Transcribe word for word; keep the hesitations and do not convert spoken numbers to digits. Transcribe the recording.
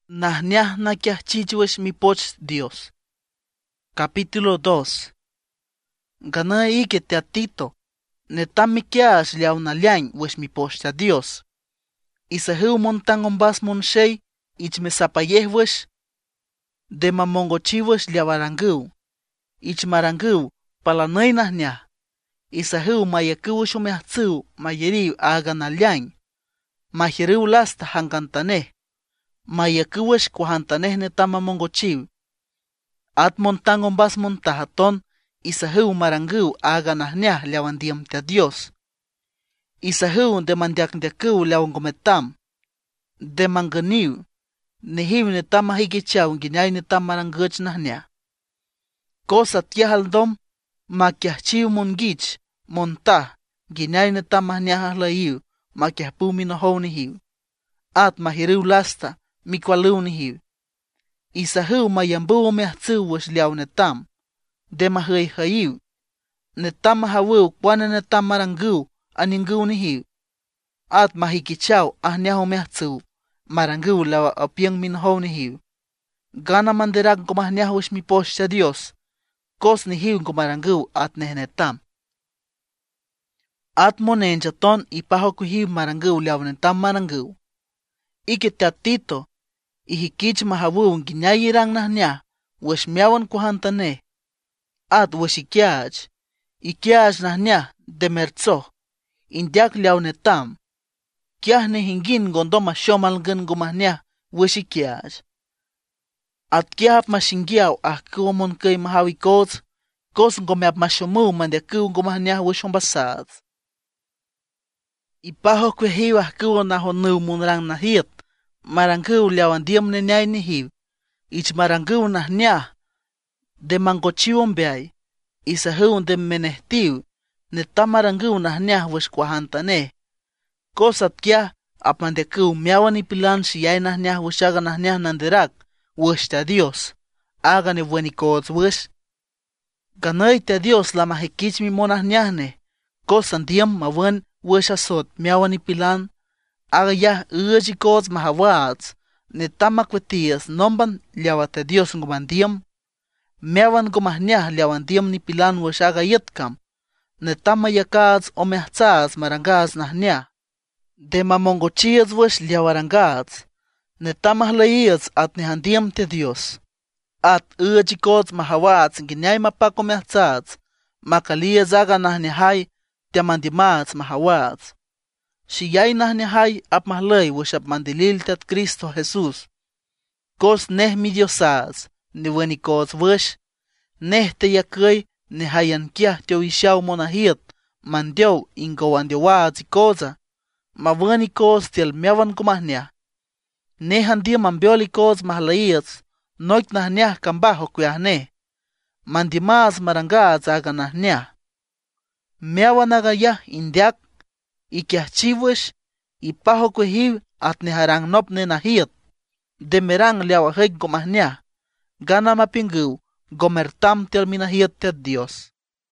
Nahniah nakiahchichwesh mi poch Dios. Capítulo dos. Gana ike teatito. Netamikiash liaunalian wesh mi poch a Dios. Isahu montan ombas monshey ich mesapayeh wesh. De mamongochiwesh liabarangu. Ich marangu palanay nahniah. Isahu mayakuwesh umehtsu mayeriw aganalian. Mahiriw lasta hangantaneh. Mayakuwesh kuhantaneh netama mongochiw. At montan ombas montahaton, isahu marangu aganahniah liawandiam te Dios. Isahu de mandiakndiaku liawangometam. De manganiw, nehiw netama higichaw nginyay netama maranguch nahniah. Cosa tiahaldom, makiahchiw mongich, montah, nginyay netama hniah layw, makiahpumi nohonihiw. At mahiriw lasta, mikwaluw nihiw. Isahu mayambu mehtsu wesh liaw netam. De mahay hayiw. Netam mahawiw kwane netam maranguw aninguw nihiw. At mahikichaw ahniahu mehtsu. Maranguw lawa apiang minhow nihiw. Gana manderag kumahniahu wesh mi posh sa Dios. Kos nihiw kumaranguw at nehnetam. At monenjaton ipaho kuhiw maranguw liaw netam maranguw. Ike teatito. Ihikich mahawu nginyayirang nahniah, wesh miawan kuhantane. At wesh ikiaj, ikiaj nahniah de mertso, indiak liaw netam. Kiah ne hingin gondoma shomalgen gumahniah, wesh ikiaj. At kiahap mashingiaw ah kuomon kay mahawi koz, koz ngomeap mashomu mandiaku gumahniah wesh ombasad. Ipaho kwehiw ah kuo nahonuw munrang nahit. Maranguw liawandiam nenyay nihiw. Ich maranguw nahniah. De mangochiwon beay. Isahuw de menehtiw. Neta maranguw nahniah wesh kuahantane. Kosat kia apandekuw miawan ipilan shiyay nahniah wesh aga nahniah nanderak. Wesh te Dios. Aga ne buenikoz wesh. Ganay te Dios la mahikich mi monahniahne. Kosan diem mawan wesh asot miawan ipilan. Aga yah uji koz mahawaats, netama kwetias nomban liawate Dios ngumandiam, meawan gumahniah liawandiam ni pilan wesh aga yetkam, netama yakaats omehtsaats marangaats nahniah, de mamongochias wesh liawarangaats, netama hlayats at nihandiam te Dios, at uji koz mahawaats nginyay mapak omehtsaats, makalias aga nahnihay, tiamandimaats mahawaats. Shiyay nahnihay ap mahlay wesh ap mandilil tat Cristo Jesús. Kos neh mi Diosaz, ni wenikoz wesh. Neh te yakay nehayan kiah teo ishaw monahit, mandiow ingo andiowaaz ikoza. Ma wenikoz tiel miawan kumahniah. Neh andia mambiolikoz mahlayits, noik nahniah kambaho kuyah neh. Mandimaaz marangaaz aga nahniah. Miawan aga yah indiak. Ikiahchiwesh, ipaho kwehiw at neharang nop nenahit. Demerang liawaheg gomahniah. Gana mapinguw, gomertam tel minahit te Dios.